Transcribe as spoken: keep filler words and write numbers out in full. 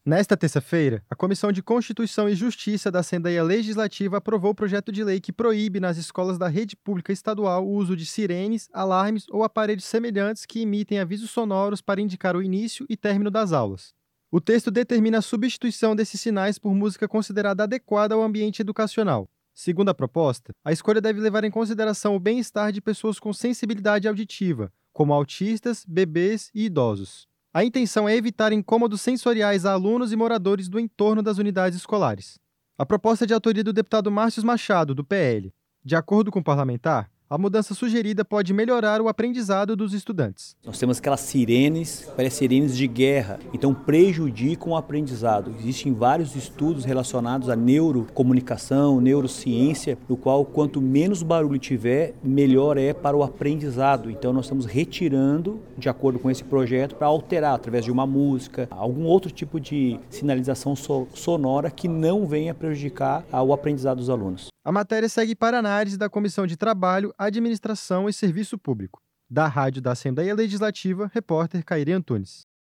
Nesta terça-feira, a Comissão de Constituição e Justiça da Assembleia Legislativa aprovou o projeto de lei que proíbe nas escolas da rede pública estadual o uso de sirenes, alarmes ou aparelhos semelhantes que emitem avisos sonoros para indicar o início e término das aulas. O texto determina a substituição desses sinais por música considerada adequada ao ambiente educacional. Segundo a proposta, a escolha deve levar em consideração o bem-estar de pessoas com sensibilidade auditiva, como autistas, bebês e idosos. A intenção é evitar incômodos sensoriais a alunos e moradores do entorno das unidades escolares. A proposta é de autoria do deputado Márcio Machado, do P L. De acordo com o parlamentar, a mudança sugerida pode melhorar o aprendizado dos estudantes. Nós temos aquelas sirenes, parecem sirenes de guerra, então prejudicam o aprendizado. Existem vários estudos relacionados à neurocomunicação, neurociência, no qual quanto menos barulho tiver, melhor é para o aprendizado. Então nós estamos retirando, de acordo com esse projeto, para alterar através de uma música, algum outro tipo de sinalização sonora que não venha prejudicar o aprendizado dos alunos. A matéria segue para análise da Comissão de Trabalho, Administração e Serviço Público. Da Rádio da Assembleia Legislativa, repórter Caire Antunes.